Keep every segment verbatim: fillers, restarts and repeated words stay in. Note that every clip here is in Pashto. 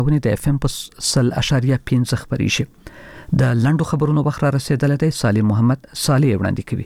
ونې د اف ام په سل اشاریه پنځه خبري شي. د لندو خبرونو بخره رسیدل دی. سالم محمد صالح وړاندې کوي.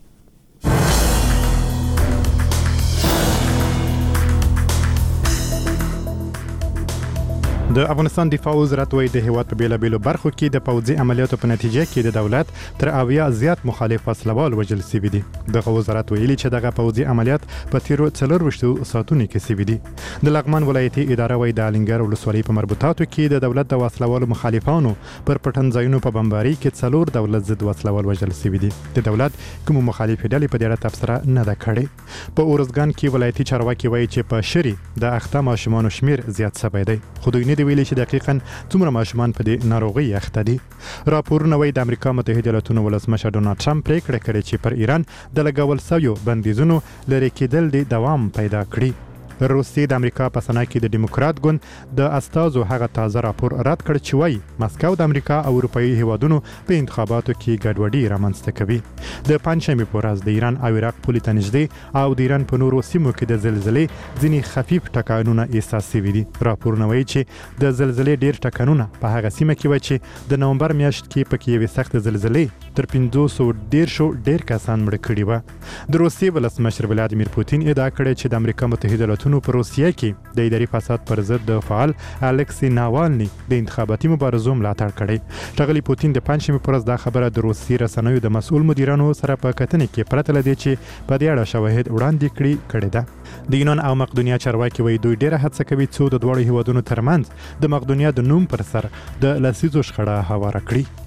د افغانستان دفاع وزارت وايي د هیواد په بیلا بیلو برخو کې د پوځي عملیاتو په نتیجه کې د دولت تر اویا زیات مخالف وسلوال وژل شوي دي. دغه وزارت ویلي چې دغه پوځي عملیات په تیرو څلور وشتو ساعتونو کې شوي دي. د لغمان ولایتي اداره وايي د الینګر ولسوالۍ په مربوطاتو کې د دولت د وسلوالو مخالفانو پر پټن ځایونو په بمباري کې څلور دولت ضد وسلوال وژل شوي دي. د دولت کوم مخالف ډلې په دې اړه تبصره نه ده کړې. په اورزګان کې ولایتي چارواکي وايي چې په شری د اخته ماشومان شمیر زیات شوی دی. خو دوی نه ویلي چې دقیقاً څومره ماشومان په دې ناروغي اخته دي. راپورونه وايي د امریکا متحده ایالاتونو ولسمشر ډونالډ ټرمپ پریکړه کړې چې پر ایران د لګول شویو بندیزونو لرې کېدل د دوام پیدا کړي. روسیې د امریکا په سنا کې د دیموکرات ګوند د استازو هغه تازه راپور رد کړ چې وايي مسکو د امریکا او اروپאי هیوادونو په انتخاباتو کې ګډوډي رامنځته کوي. د پنځشنبه په ورځ د ایران او عراق پولې ته نږدې او د ایران په نورو سیمو کې د زلزلې ځینې خفیف ټکانونه احساس شوي دي. راپورونه وايي چې د زلزلې ډېر ټکانونه په هغه سیمه کې و چې د نومبر میاشت کې پکې یوې سخت زلزلې تر پنځه سوه دیرشو ډېر کسان مړه کړي و. د روسیې ولسمشر ولادیمیر پوتین ادعا کړې چې د امریکا متحده ایالاتونو په روسیه کې د اداري فساد پر ضد د فعال الکسی ناوالني د انتخاباتي مبارزو ملاتړ کړی. ټاغلي پوتین د پنځشنبه پر ورځ دا خبره د روسي رسنیو د مسؤل مدیرانو سره په کتنې کې پرته لدی چې په دې اړه شواهد وړاندې کړي کړي ده. د یونان او مقدونیا چارواکي وایي دوی ډیره هڅه کوي چې د دوه هیوادونو ترمنځ د مقدونیا د نوم پر سر د لسیزو شخړه هواره کړي.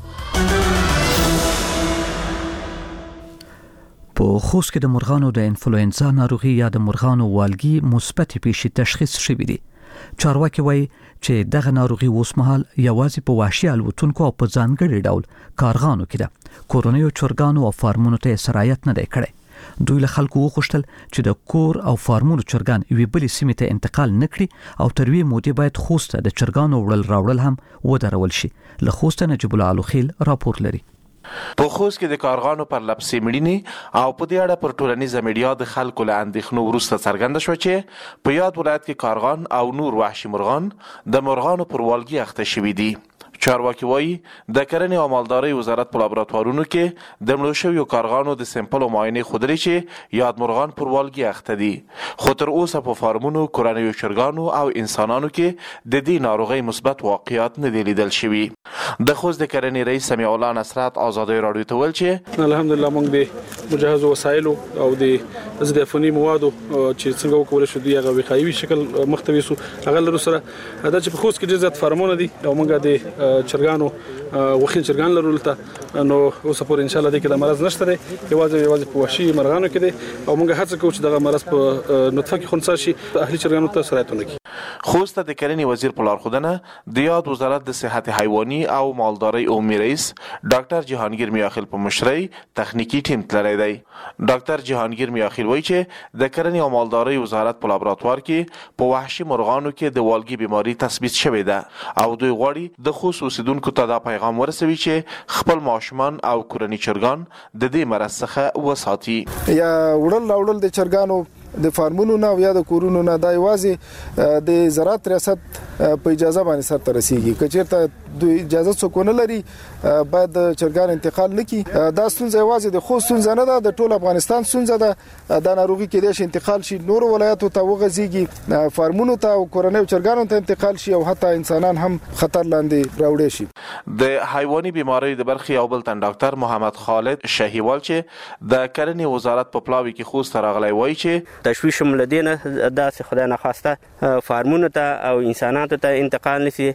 په خوست کې د مرغانو د انفلوئنزا ناروغي یا د مرغانو والګي مثبت پیښې تشخیص شوې دي. چارواکي وایي چې دغه ناروغي اوس مهال یوازې په وحشي الوتونکو او په ځانګړي ډول کارغانو کې ده. کورنیو چرګانو او فارمونو ته سرایت نه دی کړی. دوی له خلکو وغوښتل چې د کور او فارمونو چرګان یوې بلې سیمې ته انتقال نکړي او تر یوې مودې باید خوست ته د چرګانو وړل راوړل هم ودرول شي. له خوست نجیب الله علوخیل راپور لري. په خوست کې د کارغانو پر لپسې مړینې او په دې اړه پر ټولنیزه میډیا د خلکو له اندېښنو وروسته څرګنده شوه چې په یاد ولایت کې کارغان او نور وحشي مرغان د مرغانو پر والګي اخته شوي دي. چارواکي وایي د کرنې او مالدارۍ وزارت په لابراتوارونو کې د مړو شویو کارغانو د سمپلو معاینې ښودلې چې یاد مرغان پر والګي اخته دي. خو تر اوسه په فارمونو، کورنیو چرګانو او انسانانو کې د دې ناروغۍ مثبت واقعیات نه دي لیدل شوي. د خوست د کرنې رئیس سمیع الله نصرت ازادۍ راډیو ته ویل چې الحمدلله موږ د مجهزو وسایلو او د ضعفني موادو چې څنګه وکول شو دی هغه وقایوي شکل مختوي سو هغه لرو سره دا چې په خوست کې ډېر زیات فارمونه دي او موږ د چرګانو وخین چرګان لرول ته نو اوس په ان شاء الله د کې د مرز نشته دی یوازې یوازې په وحشي مرغانو کې دی او موږ هڅه کوو چې دغه مرز په نطفه کې خنثی شي اهلي چرګانو ته سرایت ونکړي. خوست د کرنې وزیر په لارښودنه د یاد وزارت د صحت حیواني او مالدارۍ عمومي رئیس ډاکټر جهانگیر میاخیل په مشرۍ تخنیکی ټیم تللی دی. ډاکټر جهانگیر میاخیل وایي چې د کرنې او مالدارۍ وزارت په لابراتوار کې په وحشي مرغانو کې د والګي بیماری تثبیت شوې ده او دوی غواړي د خوست اوسیدونکو ته دا پیغام ورسوي چې خپل ماشومان او کورني چرګان د دې مرض څخه وساتي. یا وړل راوړل د چرګانو د فارمونو نه او یا د کورونو نه دا یوازې د زراعت ریاست په اجازه باندې سرته رسیږي. که چېرته دوی اجازه څوک نه لري باید چرګان انتقال نکړي. دا ستونزه یوازې د خوست ستونزه نه ده، د ټول افغانستان ستونزه ده. دا ناروغي کېدای شي انتقال شي نور ولایتو ته وغځېږي، فارمونو ته او کورنیو چرګانو ته انتقال شي او حتی انسانان هم خطر لاندې راوړي شي. د حیواني بیماریو د برخې یو بل تن ډاکټر محمد خالد شهیوال چې د کرنې وزارت په پلاوي کې خوست راغلی وایي چې تشویش ملدینه داسې خدای نخواسته فارمونو ته او انسانانو ته انتقال نشي.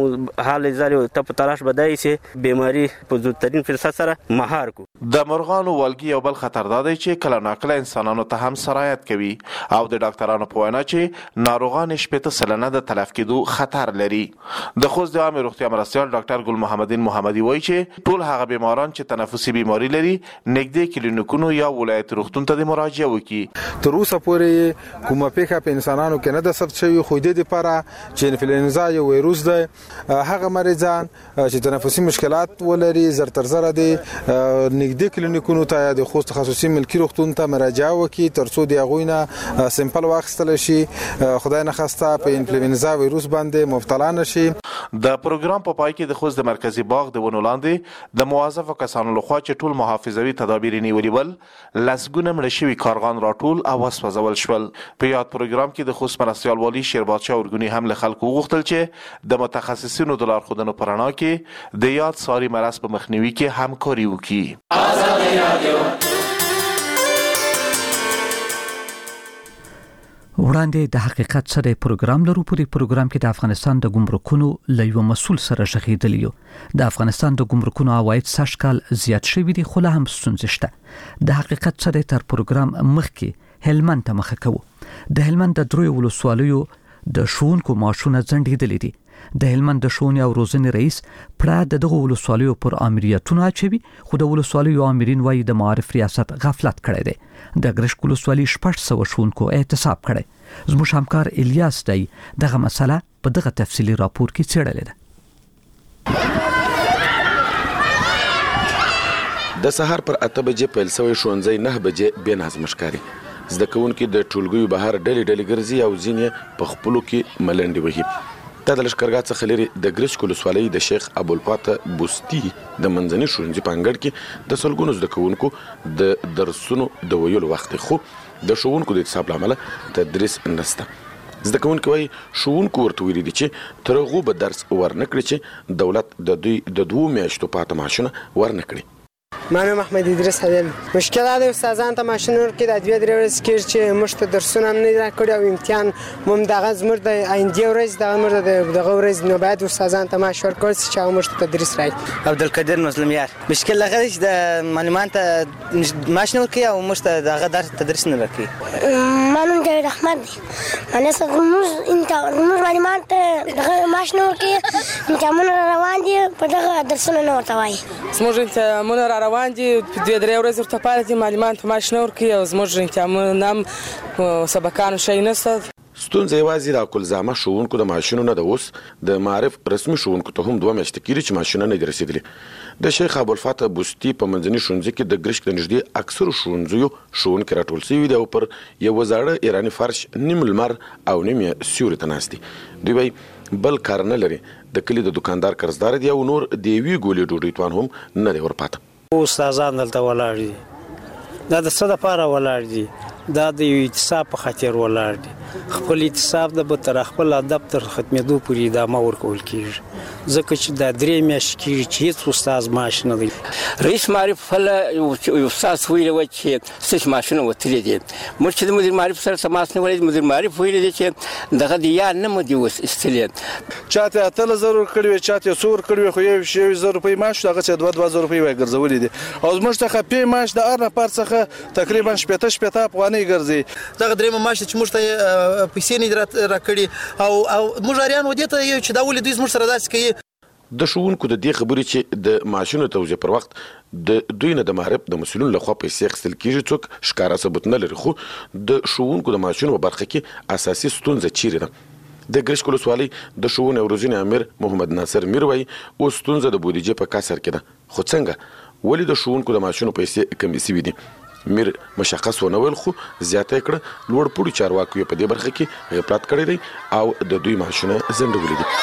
حال ځل ته په تلاش بدای شي بیماری په زودترین فرصت سره مهار کو. د مرغانو والګي یو بل خطر دا دی چې کله ناکله انسانانو ته هم سرایت کوي او د ډاکټرانو په وینا چې ناروغان شپېته سلنه د تلف کېدو خطر لري. د خوست د عامې روغتیا مرستیال ډاکټر ګل محمدین محمدي وایي چې ټول هغه بیماران چې تنفسي بیماری لري نږدې کلینیکونو یا ولایت روغتون ته د مراجعه وکړي. تر اوسه اوسه پورې کومه پیښه په انسانانو کې نه د ثبت شوی، خو د دې لپاره چې انفلونزا یو وایروس دی، هغه مریضان چې تنفسي مشکلات ولري زر تر زر دي نږدې کلینیکونو ته یا د خصوصي تخصصي ملکي روغتون ته مراجعه وکړي ترڅو د هغوی نه سمپل واخیستل شي، خدای نه خواسته په انفلونزا وایروس باندې مبتلا نشي. د پروګرام په پای کې د خوست د مرکزی باغ د ونو لاندې د موظفو کسانو لخوا چې ټول محافظوي تدابیر نیولي ول لسګونه مړه شوي کارغان راټول او وسوځول شول. په یاد پروګرام کې د خوست مرستیال والی شیربادشاه اورګونی هم له خلکو وغوښتل چې د متخصصینو د لارښودنو په رڼا کې د یاد ساري مرض په مخنیوي کې همکاري وکړي. وړاندې د حقیقت سره پروګرام لرو. په دې پروګرام کې د افغانستان د ګمرکونو له یو مسول سره شخېدلی یو. د افغانستان د ګمرکونو عواید سږ کال زیات شوي دي، خو لا هم ستونزې شته. د حقیقت سره تر پروګرام مخکې هلمند ته مخه کوو. د هلمند د دروي ولسوالیو د ښوونکو معاشونه ځنډېدلي دي. د هلمند د ښوونې او روزنې رئیس پړه د دغه ولسوالیو پر امریتونو اچوي، خو د ولسوالیو امرین وايي د معارف ریاست غفلت کړی دی. د ګرشک ولسوالي شپږ سوه ښوونکو احتساب کړی. زموږ همکار الیاس دی دغه مسله په دغه تفصیلي راپور کې څېړلې ده. د سهار پر اته بجې پیل شوی ښوونځی نه بجې بې نظم ښکاري. زده کوونکي د ټولګیو بهر ډلې ډلې ګرځي او ځینې په خپلو کې ملنډې وهي. دا د لښکرګاه څخه لرې د ګرشک ولسوالۍ د شیخ ابوالفاتح بستي د منځني ښوونځي په انګړ کې د سلګونو زده کوونکو د درسونو د ویلو وخت دی، خو د ښوونکو د اعتصاب له امله تدریس نشته. زده کوونکي وایي ښوونکو ورته ویلي دي چې تر هغو به درس ورنه کړي چې دولت د دوی د دوو میاشتو پاته معاشونه ورنه کړي. منم احمد ادریس حویل. مشکل دا استادان ته ماشین ورکړي د دوه درې ورځې کې چې موږ ته درسونه هم نه راکړي او امتحان مم دغه زموږ د آینده ورځ د موږ د دغه ورځ نو باید استادان ته ماش ورکړي چې هغه موږ ته تدریس راکړي. عبدالقادر مسلمیار. مشکل هغه چې د معلمان ته ماشین ورکړي او موږ ته دغه درس تدریس نه ورکړي. منم جاوید احمد. انا موږ انت موږ معلمان ته دغه ماشین ورکړي امتحانونه روان دي په دغه درسونه نه ورته وایي. زموږ امتحانونه را روان دي په دوه درې ورځې ورته پاتې دي، معلمان ته معاش نه ورکوي او زموږ امتحانونه هم سبقانو شی نشته. ستونزه یوازې د کلزامه ښوونکو د معاشونو نه ده، اوس د معارف رسمي ښوونکو ته هم دوه میاشتې کېږي چې معاشونه نه دي رسېدلي. د شیخ ابوالفاتح بستي په منځني ښوونځي کې د ګرشک د نږدې اکثرو ښوونځیو ښوونکي راټول شوي دي او پر یوه زاړه ایراني فرش نیم لمر او نیم یې سیوري ته ناست دي. دوی وایي بل کار نه لري، د کلي د دکاندار قرضدار دي او نور د یوې ګولې ډوډۍ توان هم نه دی ورپاته. استادان دلته ولاړ دي، دا د څه دپاره ولاړ دي؟ دا د یو اعتصاب په خاطر ولاړ دي. خپل اعتصاب د به تر خپل ادب تر ختمېدو پورې ادامه ورکول کېږي، ځکه چې دا درې میاشتې کېږي چې هېڅ استاد معاش نه دی. رئیس معارف فله یو استاد ویلي وه چې ستاسې معاشونه وتلي دي. موږ چې د مدیر معارف سره تماس نیولی دی، مدیر معارف ویلي دی چې دغه د یا نه مو دي ایستلي. چا ته اتلس زره ورکړي وي، چا ته څو ورکړي وي، خو یو یو زر روپۍ معاش هغه چې دوه دوه زره روپۍ وایي ګرځولي دي. او زموږ څخه پې معاش د هر نفر څخه تقریبا شپېته شپېته افغانۍ ګرځي. دغه درېیمه معاش چې موږ ته پیسې نه راکړي او او موږ اریان و دې ته یو چې دا ولې دوی زموږ سره داسې کوي. د ښوونکو د دې خبرې چې د معاشونو توزیع پر وخت د دوی نه د معارف د مسؤلینو لخوا پیسې اخیستل کېږي څوک ښکاره ثبوت نه لري، خو د ښوونکو د معاشونو په برخه کې اساسي ستونزه چیرې ده؟ د ګرشک ولسوالۍ د ښوونې او روزنې امیر محمد ناصر میر وایي اوس ستونزه د بودیجې په کسر کې ده، خو څنګه ولې د ښوونکو د معاشونو پیسې کمې شوي دي؟ میر مشخص ونه ویل، خو زیاته یې کړه لوړ پوړي چارواکو یې په دې برخه کې غفلت کړی دی او د دوی معاشونه ځنډولي دي.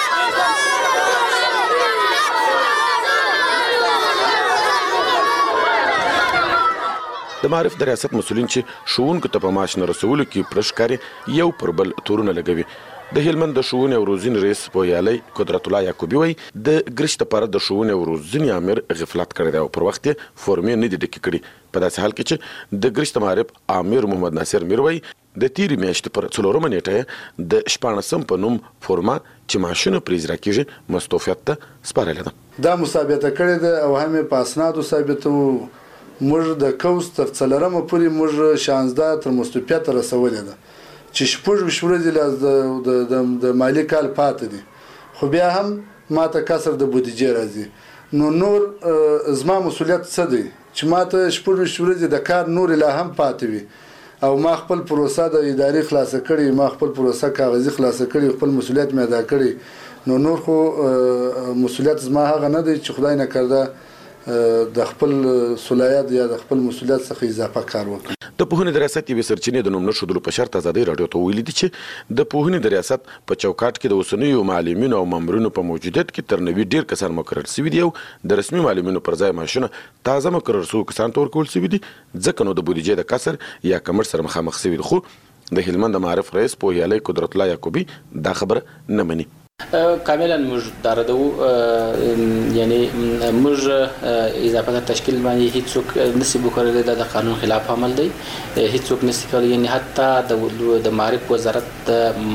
د معارف د ریاست مسؤلین چې ښوونکو ته په معاش نه رسولو کې پړه ښکاري یو پر بل تورونه لګوي. د هلمند د ښوونې او روزنې رئیس پوهیالی قدرت الله یعقوبي وایي د ګرشک لپاره د ښوونې او روزنې امیر غفلت کړی دی او پر وخت یې فورمې نه دي ډکې کړي. په داسې حال کې چې د ګرشک معارف امیر محمد ناصر میر وایي د تیرې میاشتې پر څلورمه نیټه د شپاړسم په نوم فورمه چې معاشونه پرې اجرا کېږي مستوفیت ته سپارلې ده. دا مثابته کړې ده او هم په اسنادو ثابتو. موږ د کوز تر څلورمه پورې موږ شانزده تر مستوفیت رسولې ده چې شپږ ویشت ورځې د د مالي کال پاتې دي، خو بیا هم ماته کسر د بودیجې راځي. نو نور زما مسؤلیت څه دی چې ماته شپږ ویشت ورځې د کار نور لا هم پاتې وي او ما خپل پروسه د اداري خلاص کړي، ما خپل پروسه کاغذي خلاص کړي، خپل مسولیت مې ادا کړي، نو نور خو مسولیت زما هغه نه دی چې خدای نه کړده د خپل صلاحیت یا د خپل مسولیت څخه اضافه کار وکړي. د پوهنې د ریاست یوې سرچینې د نوم نه ښودلو په شرط ازادۍ راډیو ته ویلي دي چې د پوهنې د ریاست په چوکاټ کې د اوسنیو معلمینو او مامورینو په موجودیت کې تر نوي ډېر کسان مقرر شوي دي او د رسمي معلمینو پر ځای معاشونه تازه مقرر شوو کسانو ته ورکول شوي دي، ځکه نو د بودیجې د کسر یا کمښت سره مخامخ شوي دي. خو د هلمند د معارف رئیس پوهیالی قدرت الله یعقوبی دا خبره نه مني. کاملا موږ داردو یعنی موږ اضافه تر تشکیل باندې هیڅوک نسی وکړل د قانون خلاف عمل دی، هیڅوک نسی کولای، یعنی حتی د د معارف وزارت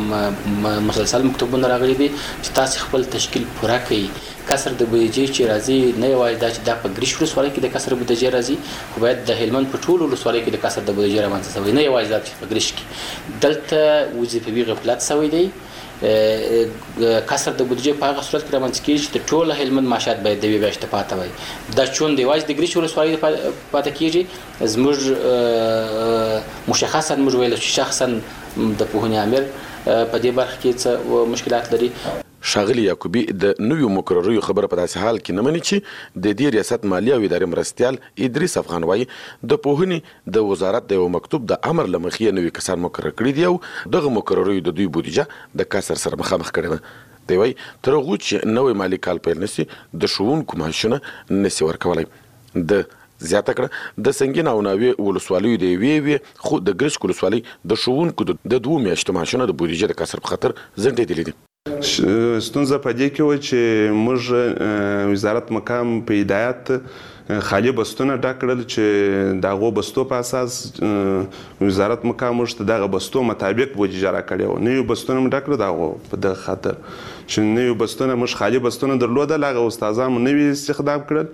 مسلسل مکتوبونه راغلي دي چې تاسو خپل تشکیل پوره کړئ. کسر د بودیجې چې راځي نه یوازې دا چې د په ګریش ولسوالۍ کې د کسر بودیجې راځي، خو باید د هلمند په ټولو ولسوالۍ کې د کسر د بودیجې رامنځته شوی، نه یوازې دا چې په ګریش کې. دلته وظیفوي غفلت شوی دی. کسر د بودیجې په هغه صورت کې رامنځته کېږي چې د ټول هلمند معاشات باید د یوې میاشتې پاته وای. دا چون د یوازې د ګریش ولسوالۍ پاته کېږي. زموږ مشخصا موږ ویل چې شخصا د پوهنې امیر په دې برخه کې څه مشکلات لري. ښاغلي یعقوبی د نویو مقرریو خبره په داسې حال کې نه مني چې د دې ریاست مالیه او ادارې مرستیال ادریس افغان وایي د پوهنې د وزارت د یو مکتوب د امر له مخې نوي کسان مقرر کړي دي او دغه مقرریو د دوی بودیجه د کسر سره مخامخ کړې ده. دی وایي تر هغو چې نوی مالي کال پیل نشي د ښوونکو معاشونه نشي ورکولی. د زیاته کړه د سنګین او ناوې ولسوالیو د یوې وې خو د ګرشک ولسوالۍ د ښوونکو د دوو میاشتو معاشونه د بودیجې د کسر په خطر ځنډېدلي دي. ستونزه په دې کې و چې موږ وزارت مقام په هدایت خالي بستونه ډک کړل چې دغه بستو په اساس وزارت مقام موږ ته دغه بستو مطابق بودیجه راکړې و. نوي بستونه موږ ډک کړل دغه په دغه خاطر چې نوي بستونه موږ خالي بستونه درلودل، هغه استادان نوي استخدام کړل،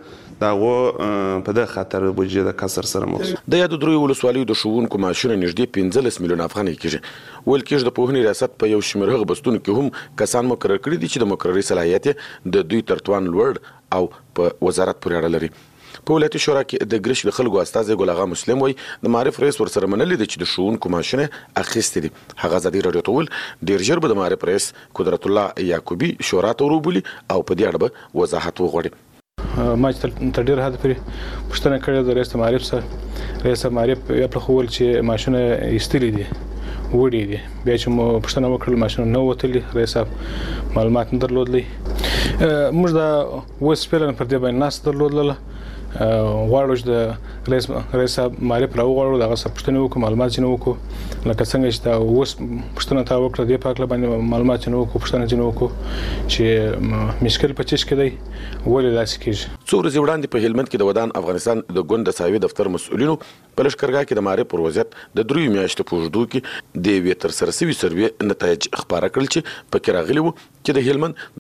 دغه په دغه خاطر بودیجه د کسر سره مخ. د یادو دریو ولسوالیو د ښوونکو معاشونه نږدې پنځلس میلیونه افغانۍ کېږي. ویل کېږي د پوهنې ریاست په یو شمېر هغه بستونو کې هم کسان مقرر کړي دي چې د مقرري صلاحیت د دوی تر توان لوړ او په وزارت پورې اړه لري. په ولایتي شورا کې د ګرش د خلکو استازی ګل اغا مسلم وایي د معارف رئیس ورسره منلي دي چې د ښوونکو معاشونه اخیستي دي. هغه ازادي راډیو ته وویل ډېر ژر به د معارف رئیس قدرت الله یعقوبی شورا ته وروبولي او په دې اړه به وضاحت وغواړي. ما چې تر ډېر حد پورې پوښتنه کړې ده رئیس معارف سره، رئیس معارف یې پرېښول چې معاشونه ایستلي دي، وړي دي. بیا چې مو پوښتنه وکړل معاشونه نه وتلي، رئیس صاحب معلومات نه درلودلی. موږ دا اوس فعلا پر دې باندې ناست درلودله، غواړو چې د رئیس رئیس صاحب معرف راوغواړو، دغه څه پوښتنې وکړو، معلومات ځینې وکړو، لکه څنګه چې دا اوس پوښتنه تا وکړه دې په هکله باندې معلومات ځینې وکړو، پوښتنه ځینې وکړو چې مشکل په چیش کې دی، ولې داسې کېږي. څو ورځې وړاندې په هلمند کې د ودان افغانستان د ګوند د ساوي دفتر مسؤلینو په لښکرګاه کې د معرف پر وضعیت د دریو میاشتو په اوږدو کې د یوې ترسره شوي سروې نتایج خپاره کړل چې پکې راغلي وو چې د هلمند